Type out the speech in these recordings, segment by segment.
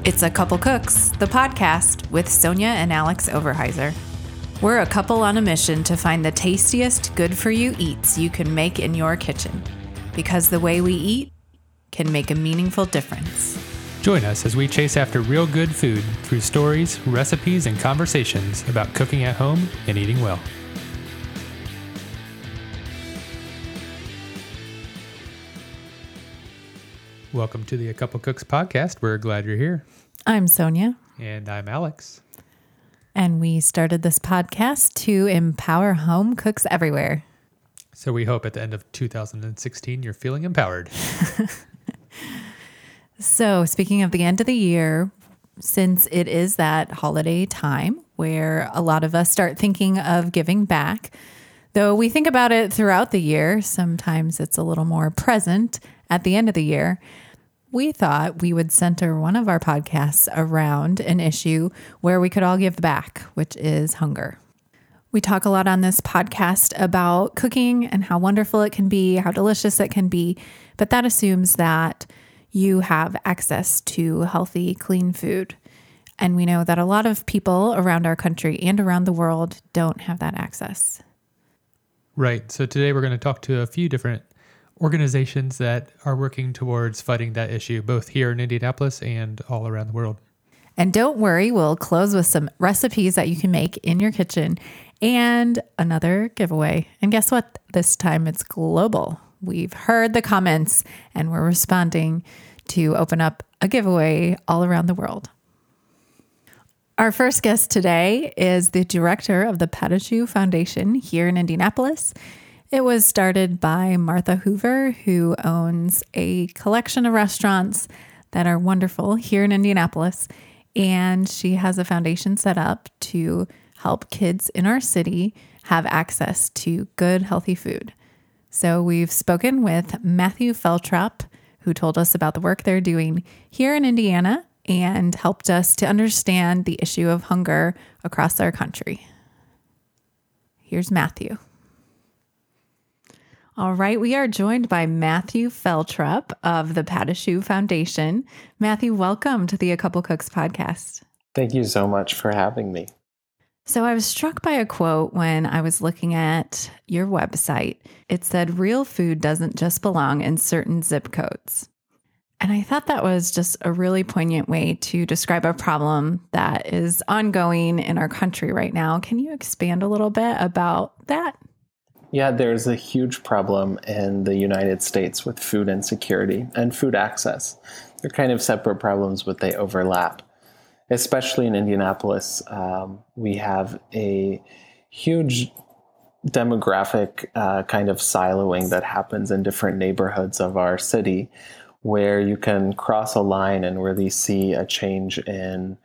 It's A Couple Cooks, the podcast with Sonia and Alex Overheiser. We're a couple on a mission to find the tastiest good-for-you eats you can make in your kitchen, because the way we eat can make a meaningful difference. Join us as we chase after real good food through stories, recipes, and conversations about cooking at home and eating well. Welcome to the A Couple Cooks podcast. We're glad you're here. I'm Sonia. And I'm Alex. And we started this podcast to empower home cooks everywhere. So we hope at the end of 2016 you're feeling empowered. So speaking of the end of the year, since it is that holiday time where a lot of us start thinking of giving back, though we think about it throughout the year, sometimes it's a little more present at the end of the year. We thought we would center one of our podcasts around an issue where we could all give back, which is hunger. We talk a lot on this podcast about cooking and how wonderful it can be, how delicious it can be, but that assumes that you have access to healthy, clean food. And we know that a lot of people around our country and around the world don't have that access. Right. So today we're going to talk to a few different organizations that are working towards fighting that issue, both here in Indianapolis and all around the world. And don't worry, we'll close with some recipes that you can make in your kitchen and another giveaway. And guess what? This time it's global. We've heard the comments and we're responding to open up a giveaway all around the world. Our first guest today is the director of the Patachou Foundation here in Indianapolis. It was started by Martha Hoover, who owns a collection of restaurants that are wonderful here in Indianapolis. And she has a foundation set up to help kids in our city have access to good, healthy food. So we've spoken with Matthew Feltrop, who told us about the work they're doing here in Indiana and helped us to understand the issue of hunger across our country. Here's Matthew. All right, we are joined by Matthew Feltrop of the Patachou Foundation. Matthew, welcome to the A Couple Cooks podcast. Thank you so much for having me. So I was struck by a quote when I was looking at your website. It said, "Real food doesn't just belong in certain zip codes." And I thought that was just a really poignant way to describe a problem that is ongoing in our country right now. Can you expand a little bit about that? Yeah, there's a huge problem in the United States with food insecurity and food access. They're kind of separate problems, but they overlap. Especially in Indianapolis, we have a huge demographic kind of siloing that happens in different neighborhoods of our city, where you can cross a line and really see a change in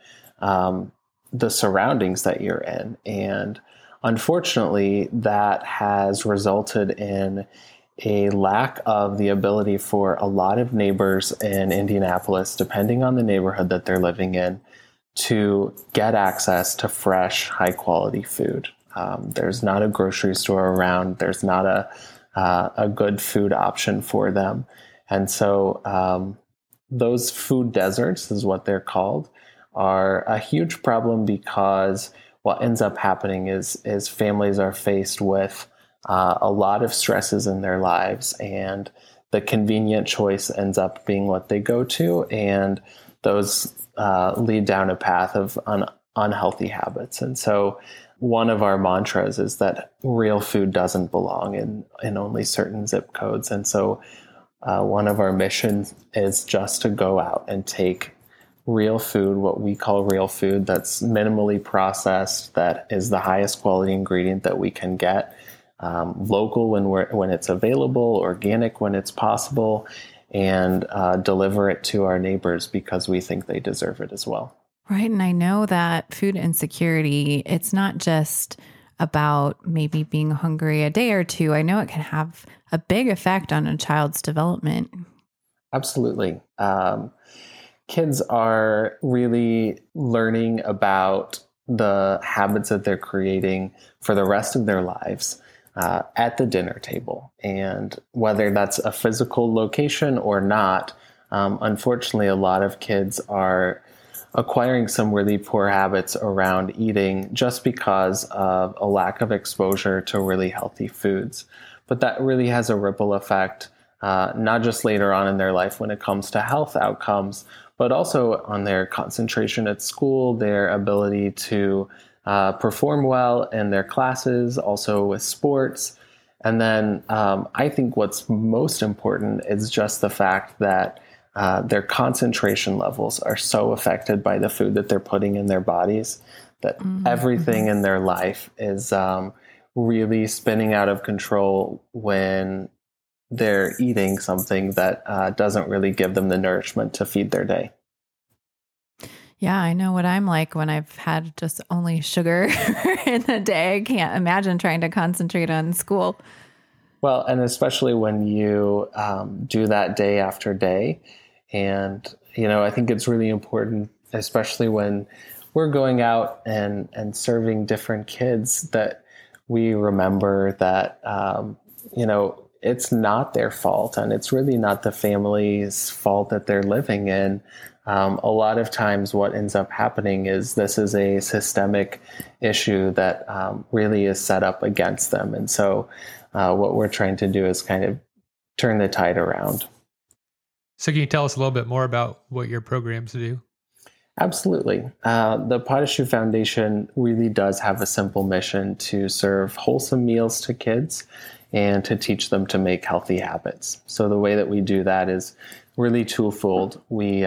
the surroundings that you're in. And unfortunately, that has resulted in a lack of the ability for a lot of neighbors in Indianapolis, depending on the neighborhood that they're living in, to get access to fresh, high-quality food. There's not a grocery store around. There's not a good food option for them. And so those food deserts, is what they're called, are a huge problem because what ends up happening is families are faced with a lot of stresses in their lives, and the convenient choice ends up being what they go to, and those lead down a path of unhealthy habits. And so one of our mantras is that real food doesn't belong in only certain zip codes. And so one of our missions is just to go out and take real food, what we call real food, that's minimally processed, that is the highest quality ingredient that we can get, local when it's available, organic when it's possible, and deliver it to our neighbors because we think they deserve it as well. Right. And I know that food insecurity, it's not just about maybe being hungry a day or two. I know it can have a big effect on a child's development. Absolutely. Kids are really learning about the habits that they're creating for the rest of their lives at the dinner table. And whether that's a physical location or not, unfortunately, a lot of kids are acquiring some really poor habits around eating just because of a lack of exposure to really healthy foods. But that really has a ripple effect, not just later on in their life when it comes to health outcomes, but also on their concentration at school, their ability to perform well in their classes, also with sports. And then I think what's most important is just the fact that their concentration levels are so affected by the food that they're putting in their bodies that everything in their life is really spinning out of control when they're eating something that doesn't really give them the nourishment to feed their day. Yeah, I know what I'm like when I've had just only sugar in the day. I can't imagine trying to concentrate on school. Well, and especially when you do that day after day. And, I think it's really important, especially when we're going out and serving different kids, that we remember that, it's not their fault, and it's really not the family's fault that they're living in. A lot of times what ends up happening is this is a systemic issue that really is set up against them. And so what we're trying to do is kind of turn the tide around. So can you tell us a little bit more about what your programs do? Absolutely. The Pot of Choux Foundation really does have a simple mission to serve wholesome meals to kids and to teach them to make healthy habits. So the way that we do that is really twofold. We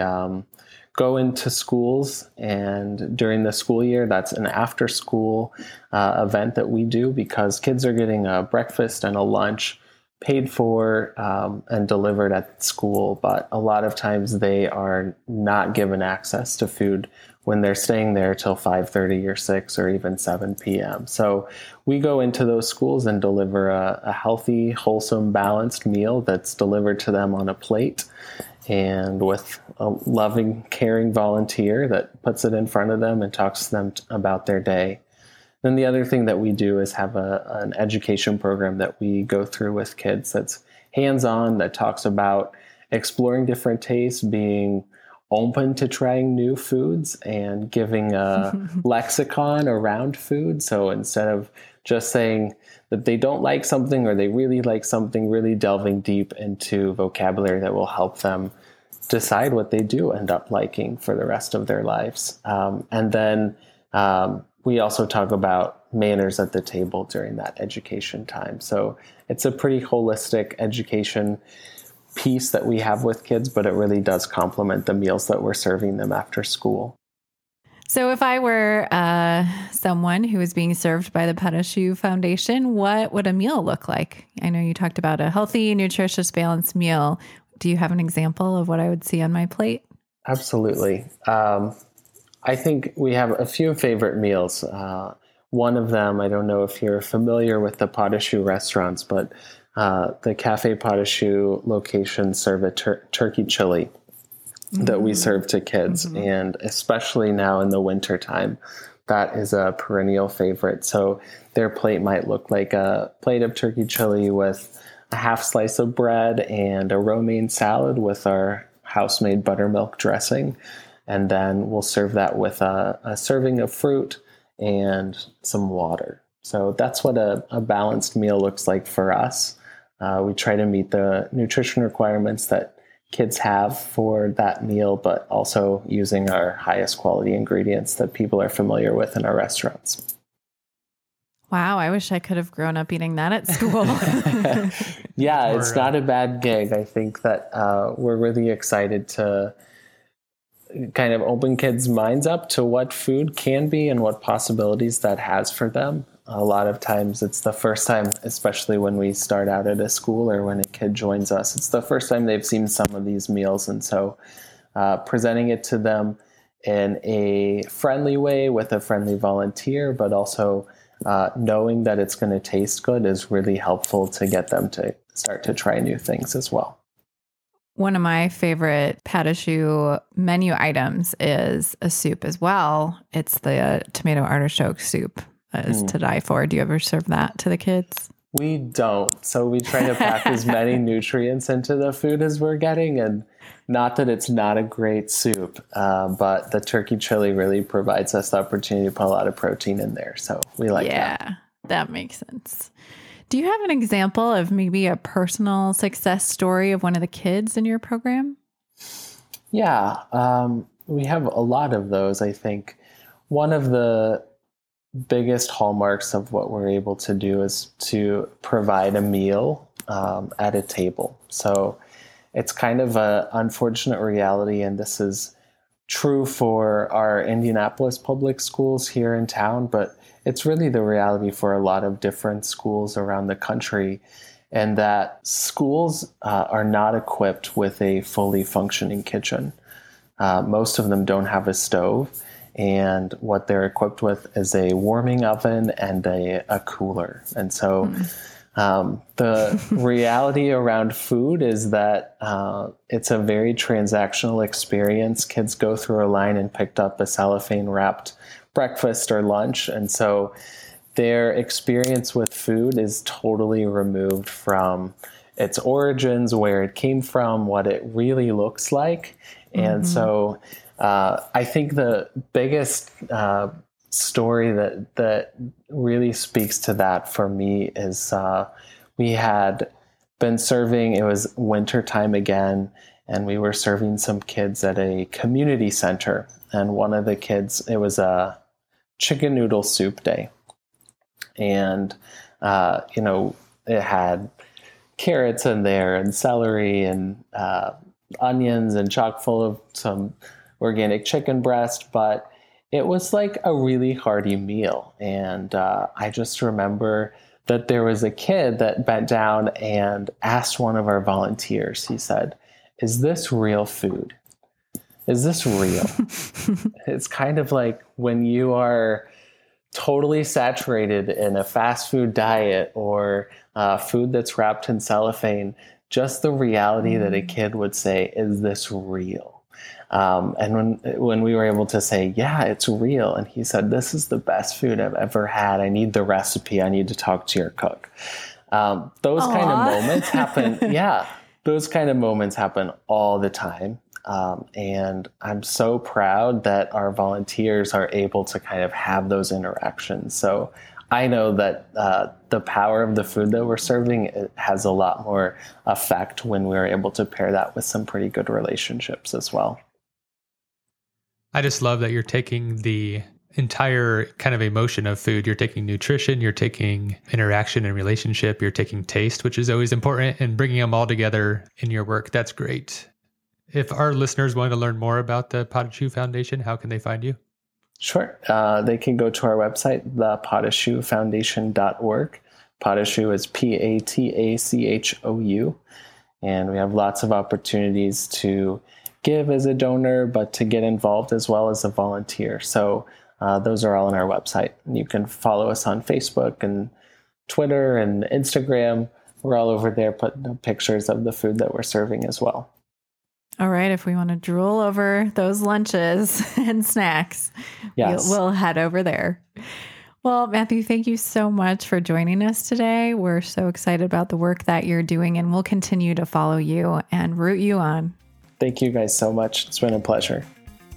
go into schools, and during the school year, that's an after-school event that we do, because kids are getting a breakfast and a lunch paid for and delivered at school, but a lot of times they are not given access to food when they're staying there till 5:30 or 6 or even 7 p.m. So we go into those schools and deliver a healthy, wholesome, balanced meal that's delivered to them on a plate, and with a loving, caring volunteer that puts it in front of them and talks to them about their day. Then the other thing that we do is have an education program that we go through with kids that's hands-on, that talks about exploring different tastes, being open to trying new foods, and giving a lexicon around food. So instead of just saying that they don't like something or they really like something, really delving deep into vocabulary that will help them decide what they do end up liking for the rest of their lives. And then we also talk about manners at the table during that education time. So it's a pretty holistic education piece that we have with kids, but it really does complement the meals that we're serving them after school. So if I were someone who was being served by the Pot of Choux Foundation, what would a meal look like? I know you talked about a healthy, nutritious, balanced meal. Do you have an example of what I would see on my plate? Absolutely. I think we have a few favorite meals. One of them, I don't know if you're familiar with the Pot of Choux restaurants, but the Cafe Pot of Choux locations serve a turkey chili that we serve to kids. And especially now in the winter time, that is a perennial favorite. So their plate might look like a plate of turkey chili with a half slice of bread and a romaine salad with our house-made buttermilk dressing. And then we'll serve that with a serving of fruit and some water. So that's what a balanced meal looks like for us. We try to meet the nutrition requirements that kids have for that meal, but also using our highest quality ingredients that people are familiar with in our restaurants. Wow, I wish I could have grown up eating that at school. Yeah, it's not a bad gig. I think that we're really excited to kind of open kids' minds up to what food can be and what possibilities that has for them. A lot of times it's the first time, especially when we start out at a school or when a kid joins us, it's the first time they've seen some of these meals. And so presenting it to them in a friendly way with a friendly volunteer, but also knowing that it's going to taste good is really helpful to get them to start to try new things as well. One of my favorite Pot of Choux menu items is a soup as well. It's the tomato artichoke soup. Is to die for. Do you ever serve that to the kids? We don't. So we try to pack as many nutrients into the food as we're getting. And not that it's not a great soup, but the turkey chili really provides us the opportunity to put a lot of protein in there. So we like that. Yeah, that makes sense. Do you have an example of maybe a personal success story of one of the kids in your program? Yeah, we have a lot of those. I think one of the biggest hallmarks of what we're able to do is to provide a meal at a table. So it's kind of an unfortunate reality, and this is true for our Indianapolis public schools here in town, but it's really the reality for a lot of different schools around the country, and that schools are not equipped with a fully functioning kitchen. Most of them don't have a stove, and what they're equipped with is a warming oven and a cooler. And so the reality around food is that it's a very transactional experience. Kids go through a line and picked up a cellophane wrapped breakfast or lunch. And so their experience with food is totally removed from its origins, where it came from, what it really looks like. And so I think the biggest story that really speaks to that for me is we had been serving, it was winter time again, and we were serving some kids at a community center. And one of the kids, it was a chicken noodle soup day. And, it had carrots in there and celery and onions and chock full of some organic chicken breast, but it was like a really hearty meal. And I just remember that there was a kid that bent down and asked one of our volunteers, he said, "Is this real food? Is this real?" It's kind of like when you are totally saturated in a fast food diet or food that's wrapped in cellophane, just the reality that a kid would say, "Is this real?" And when we were able to say, "Yeah, it's real," and he said, "This is the best food I've ever had. I need the recipe. I need to talk to your cook." Those kind of moments happen. Yeah, those kind of moments happen all the time. And I'm so proud that our volunteers are able to kind of have those interactions. So I know that the power of the food that we're serving, it has a lot more effect when we're able to pair that with some pretty good relationships as well. I just love that you're taking the entire kind of emotion of food. You're taking nutrition, you're taking interaction and relationship, you're taking taste, which is always important, and bringing them all together in your work. That's great. If our listeners want to learn more about the Potashu Foundation, how can they find you? Sure. They can go to our website, thepotashufoundation.org. Potashu is Patachou. And we have lots of opportunities to give as a donor, but to get involved as well as a volunteer. So those are all on our website. And you can follow us on Facebook and Twitter and Instagram. We're all over there putting pictures of the food that we're serving as well. All right. If we want to drool over those lunches and snacks, yes, we'll head over there. Well, Matthew, thank you so much for joining us today. We're so excited about the work that you're doing, and we'll continue to follow you and root you on. Thank you guys so much. It's been a pleasure.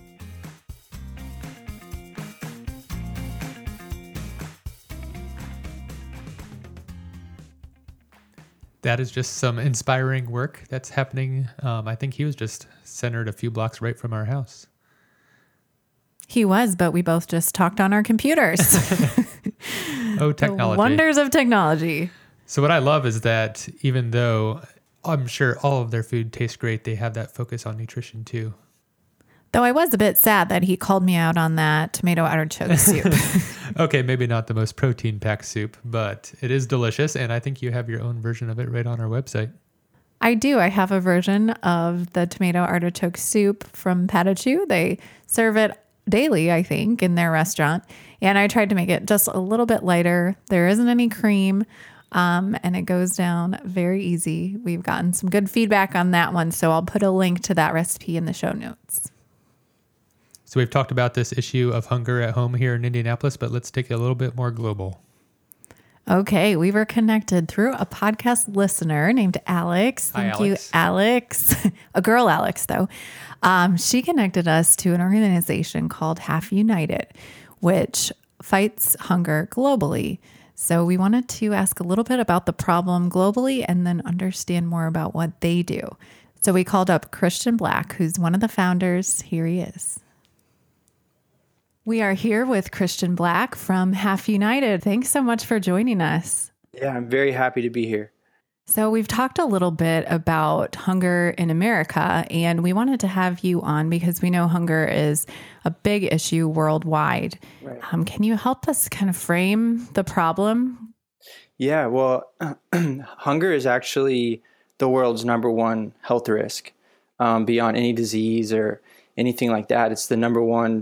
That is just some inspiring work that's happening. I think he was just centered a few blocks right from our house. He was, but we both just talked on our computers. Oh, technology. The wonders of technology. So what I love is that even though I'm sure all of their food tastes great, they have that focus on nutrition too. Though I was a bit sad that he called me out on that tomato artichoke soup. Okay, maybe not the most protein-packed soup, but it is delicious, and I think you have your own version of it right on our website. I do. I have a version of the tomato artichoke soup from Patachou. They serve it daily, I think, in their restaurant. And I tried to make it just a little bit lighter. There isn't any cream, and it goes down very easy. We've gotten some good feedback on that one, so I'll put a link to that recipe in the show notes. So we've talked about this issue of hunger at home here in Indianapolis, but let's take it a little bit more global. Okay, we were connected through a podcast listener named Alex. Hi, Thank you, Alex. Alex. A girl, Alex, though. She connected us to an organization called Half United, which fights hunger globally. So we wanted to ask a little bit about the problem globally and then understand more about what they do. So we called up Christian Black, who's one of the founders. Here he is. We are here with Christian Black from Half United. Thanks so much for joining us. Yeah, I'm very happy to be here. So we've talked a little bit about hunger in America, and we wanted to have you on because we know hunger is a big issue worldwide. Right. Can you help us kind of frame the problem? Yeah, well, hunger is actually the world's number one health risk beyond any disease or anything like that. It's the number one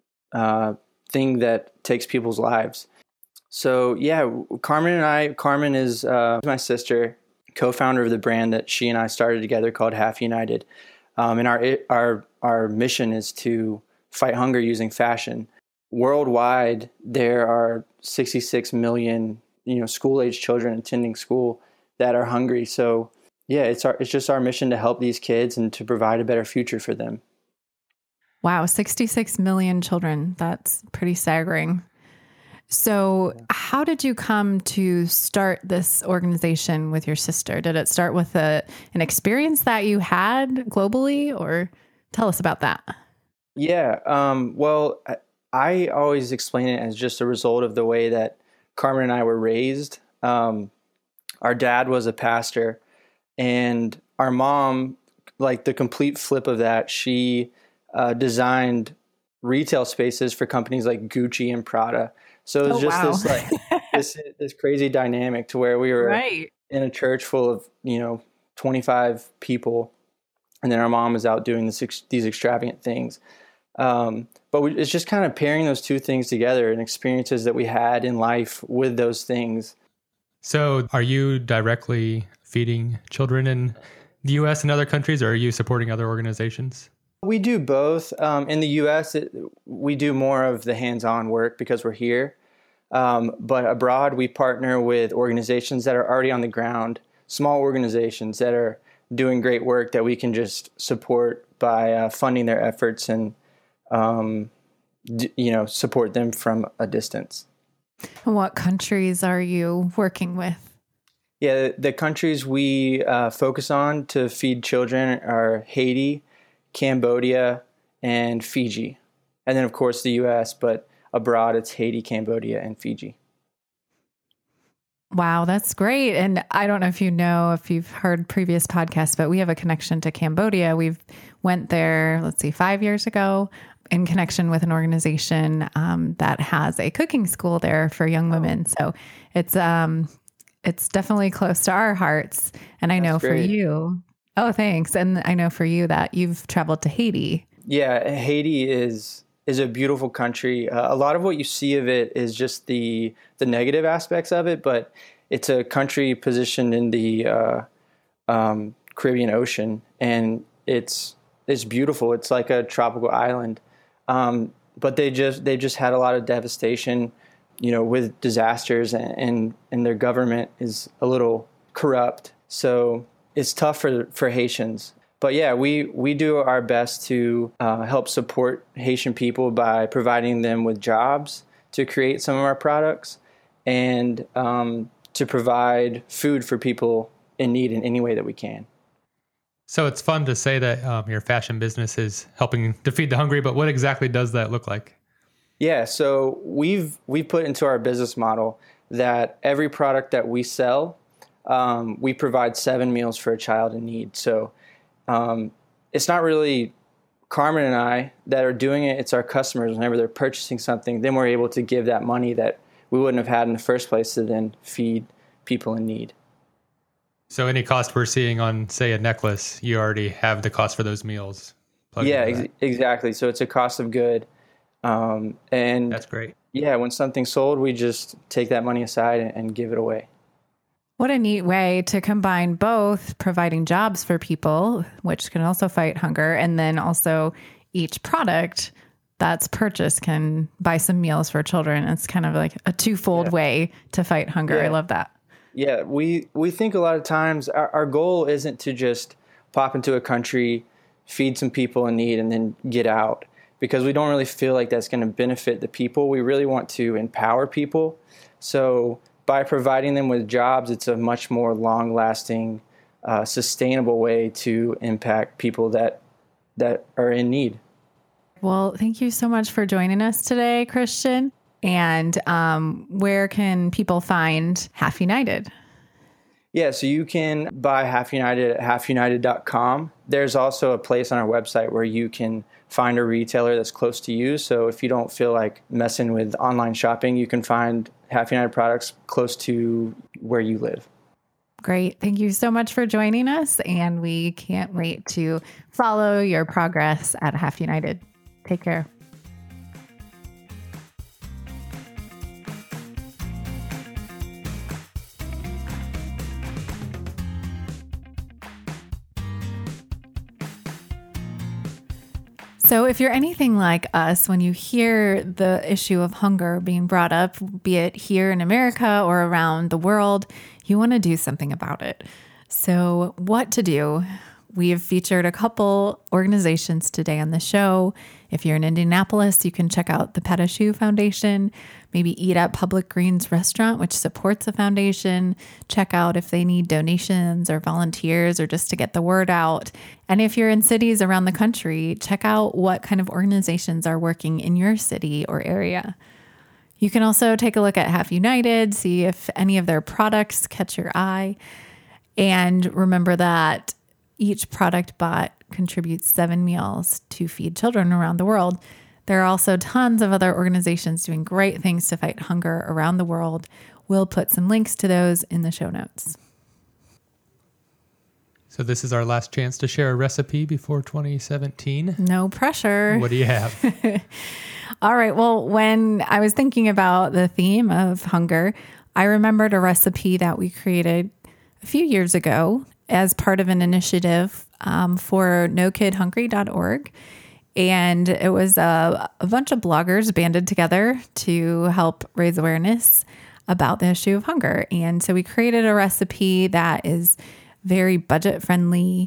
thing that takes people's lives. So yeah, Carmen is my sister, co-founder of the brand that she and I started together called Half United. And our mission is to fight hunger using fashion. Worldwide, there are 66 million, school-age children attending school that are hungry. So yeah, it's just our mission to help these kids and to provide a better future for them. Wow, 66 million children. That's pretty staggering. So how did you come to start this organization with your sister? Did it start with an experience that you had globally, or tell us about that? Yeah, well, I always explain it as just a result of the way that Carmen and I were raised. Our dad was a pastor, and our mom, like the complete flip of that, she designed retail spaces for companies like Gucci and Prada. So it was this crazy dynamic to where we were in a church full of 25 people, and then our mom was out doing these extravagant things. It's just kind of pairing those two things together and experiences that we had in life with those things. So are you directly feeding children in the U.S. and other countries, or are you supporting other organizations? We do both. In the U.S., we do more of the hands-on work because we're here. But abroad, we partner with organizations that are already on the ground, small organizations that are doing great work that we can just support by funding their efforts and, support them from a distance. What countries are you working with? Yeah, the countries we focus on to feed children are Haiti, Cambodia, and Fiji. And then, of course, the U.S., but abroad, it's Haiti, Cambodia, and Fiji. Wow, that's great. And I don't know if you've heard previous podcasts, but we have a connection to Cambodia. We've went there, 5 years ago, in connection with an organization that has a cooking school there for young women. So it's definitely close to our hearts. And I know for you... Oh, thanks. And I know for you that you've traveled to Haiti. Yeah, Haiti is a beautiful country. A lot of what you see of it is just the negative aspects of it, but it's a country positioned in the Caribbean Ocean, and it's beautiful. It's like a tropical island, but they just had a lot of devastation, with disasters, and their government is a little corrupt. So it's tough for Haitians. But yeah, we do our best to help support Haitian people by providing them with jobs to create some of our products and to provide food for people in need in any way that we can. So it's fun to say that your fashion business is helping to feed the hungry, but what exactly does that look like? Yeah, so we've put into our business model that every product that we sell, we provide 7 meals for a child in need. So it's not really Carmen and I that are doing it. It's our customers. Whenever they're purchasing something, then we're able to give that money that we wouldn't have had in the first place to then feed people in need. So any cost we're seeing on, say, a necklace, you already have the cost for those meals. Yeah, exactly. So it's a cost of good. And that's great. Yeah, when something's sold, we just take that money aside and give it away. What a neat way to combine both providing jobs for people, which can also fight hunger, and then also each product that's purchased can buy some meals for children. It's kind of like a twofold way to fight hunger. I love that. Yeah, we think a lot of times our goal isn't to just pop into a country, feed some people in need, and then get out, because we don't really feel like that's going to benefit the people. We really want to empower people. So by providing them with jobs, it's a much more long-lasting, sustainable way to impact people that are in need. Well, thank you so much for joining us today, Christian. And where can people find Half United? Yeah, so you can buy Half United at halfunited.com. There's also a place on our website where you can find a retailer that's close to you. So if you don't feel like messing with online shopping, you can find Half United products close to where you live. Great. Thank you so much for joining us. And we can't wait to follow your progress at Half United. Take care. So if you're anything like us, when you hear the issue of hunger being brought up, be it here in America or around the world, you want to do something about it. So what to do? We have featured a couple organizations today on the show. If you're in Indianapolis, you can check out the Petashu Foundation, maybe eat at Public Greens Restaurant, which supports the foundation. Check out if they need donations or volunteers or just to get the word out. And if you're in cities around the country, check out what kind of organizations are working in your city or area. You can also take a look at Half United, see if any of their products catch your eye. And remember that each product bought contributes 7 meals to feed children around the world. There are also tons of other organizations doing great things to fight hunger around the world. We'll put some links to those in the show notes. So this is our last chance to share a recipe before 2017. No pressure. What do you have? All right. Well, when I was thinking about the theme of hunger, I remembered a recipe that we created a few years ago as part of an initiative for NoKidHungry.org. And it was a bunch of bloggers banded together to help raise awareness about the issue of hunger. And so we created a recipe that is very budget friendly.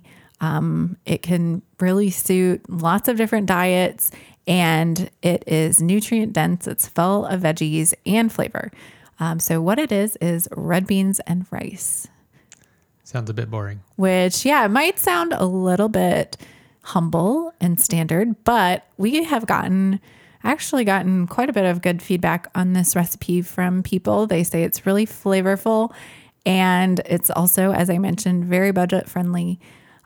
It can really suit lots of different diets, and it is nutrient dense. It's full of veggies and flavor. So what it is red beans and rice. Sounds a bit boring. Which, it might sound a little bit humble and standard, but we have actually gotten quite a bit of good feedback on this recipe from people. They say it's really flavorful, and it's also, as I mentioned, very budget friendly.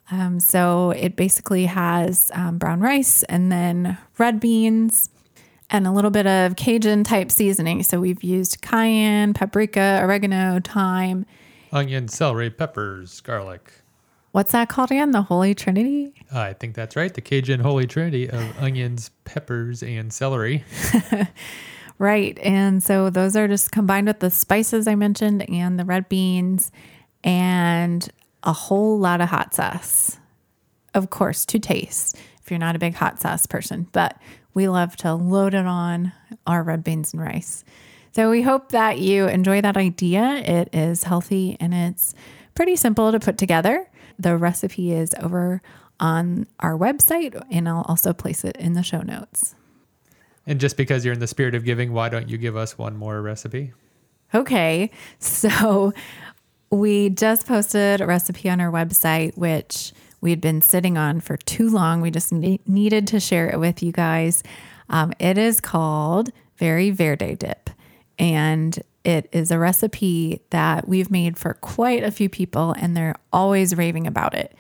So it basically has brown rice and then red beans and a little bit of Cajun type seasoning. So we've used cayenne, paprika, oregano, thyme, onion, celery, peppers, garlic. What's that called again? The Holy Trinity? I think that's right. The Cajun Holy Trinity of onions, peppers, and celery. Right. And so those are just combined with the spices I mentioned and the red beans and a whole lot of hot sauce. Of course, to taste if you're not a big hot sauce person, but we love to load it on our red beans and rice. So we hope that you enjoy that idea. It is healthy and it's pretty simple to put together. The recipe is over on our website, and I'll also place it in the show notes. And just because you're in the spirit of giving, why don't you give us one more recipe? Okay. So we just posted a recipe on our website, which we'd been sitting on for too long. We just needed to share it with you guys. It is called Very Verde Dip. And it is a recipe that we've made for quite a few people, and they're always raving about it.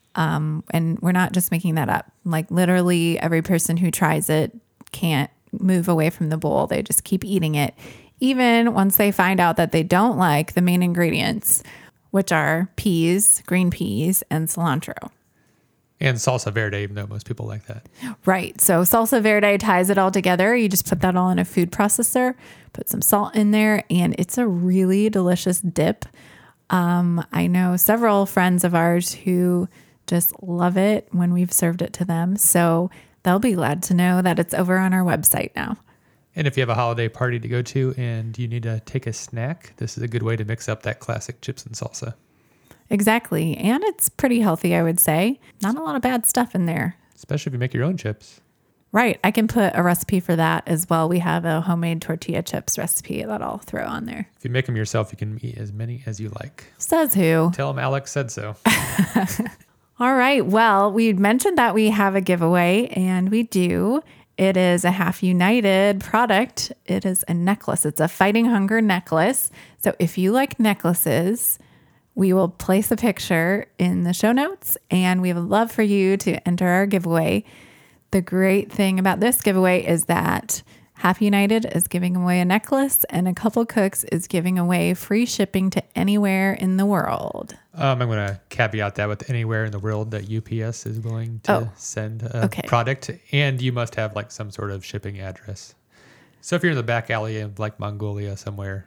And we're not just making that up. Like literally every person who tries it can't move away from the bowl. They just keep eating it, even once they find out that they don't like the main ingredients, which are peas, green peas, and cilantro. And salsa verde, even though most people like that. Right. So salsa verde ties it all together. You just put that all in a food processor, put some salt in there, and it's a really delicious dip. I know several friends of ours who just love it when we've served it to them. So they'll be glad to know that it's over on our website now. And if you have a holiday party to go to and you need to take a snack, this is a good way to mix up that classic chips and salsa. Exactly. And it's pretty healthy, I would say. Not a lot of bad stuff in there. Especially if you make your own chips. Right. I can put a recipe for that as well. We have a homemade tortilla chips recipe that I'll throw on there. If you make them yourself, you can eat as many as you like. Says who? Tell them Alex said so. All right. Well, we mentioned that we have a giveaway, and we do. It is a Half United product. It is a necklace. It's a Fighting Hunger necklace. So if you like necklaces, we will place a picture in the show notes, and we would love for you to enter our giveaway. The great thing about this giveaway is that Half United is giving away a necklace, and A Couple Cooks is giving away free shipping to anywhere in the world. I'm going to caveat that with anywhere in the world that UPS is willing to send a product, and you must have like some sort of shipping address. So if you're in the back alley of like Mongolia somewhere.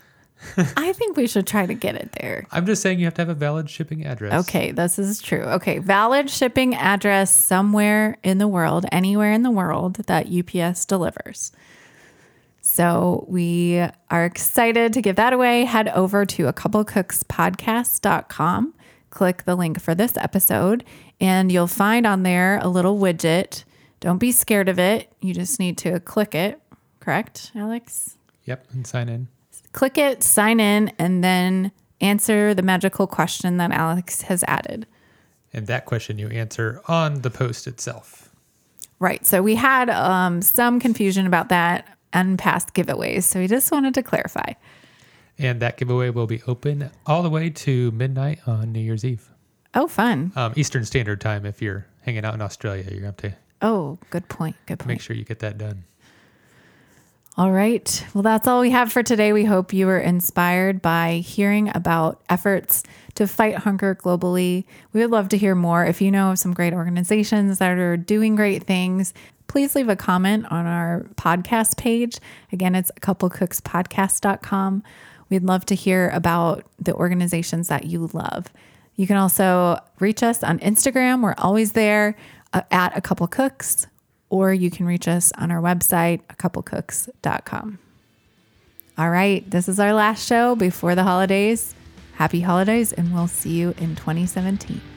I think we should try to get it there. I'm just saying you have to have a valid shipping address. Okay, this is true. Okay, valid shipping address somewhere in the world, anywhere in the world that UPS delivers. So we are excited to give that away. Head over to acouplecookspodcast.com, click the link for this episode, and you'll find on there a little widget. Don't be scared of it. You just need to click it. Correct, Alex? Yep, and sign in. Click it, sign in, and then answer the magical question that Alex has added. And that question you answer on the post itself. Right. So we had some confusion about that and past giveaways. So we just wanted to clarify. And that giveaway will be open all the way to midnight on New Year's Eve. Oh, fun. Eastern Standard Time. If you're hanging out in Australia, you're going to have to good point. Good point. make sure you get that done. All right. Well, that's all we have for today. We hope you were inspired by hearing about efforts to fight hunger globally. We would love to hear more. If you know of some great organizations that are doing great things, please leave a comment on our podcast page. Again, it's acouplecookspodcast.com. We'd love to hear about the organizations that you love. You can also reach us on Instagram. We're always there at A Couple Cooks. Or you can reach us on our website, acouplecooks.com. All right, this is our last show before the holidays. Happy holidays, and we'll see you in 2017.